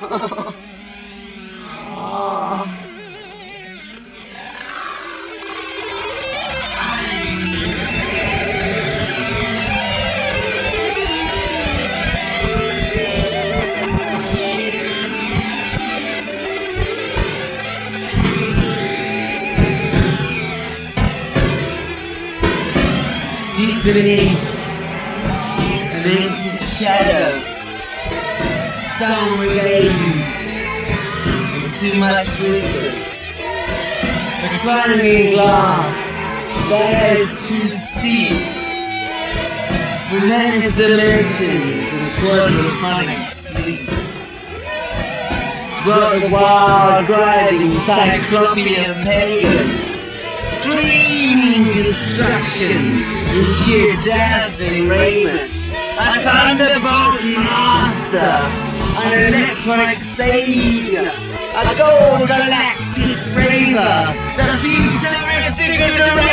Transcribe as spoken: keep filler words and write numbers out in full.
Deep beneath an ancient shadow, some with age and too much wisdom. The climbing glass, there's too steep, relentless dimensions and quadraphonic sleep. Dwelt the wild, grinding cyclopean pagan, streaming destruction in sheer dazzling raiment. A thunderbolt master, an electronic savior, a gold galactic raver, the futuristic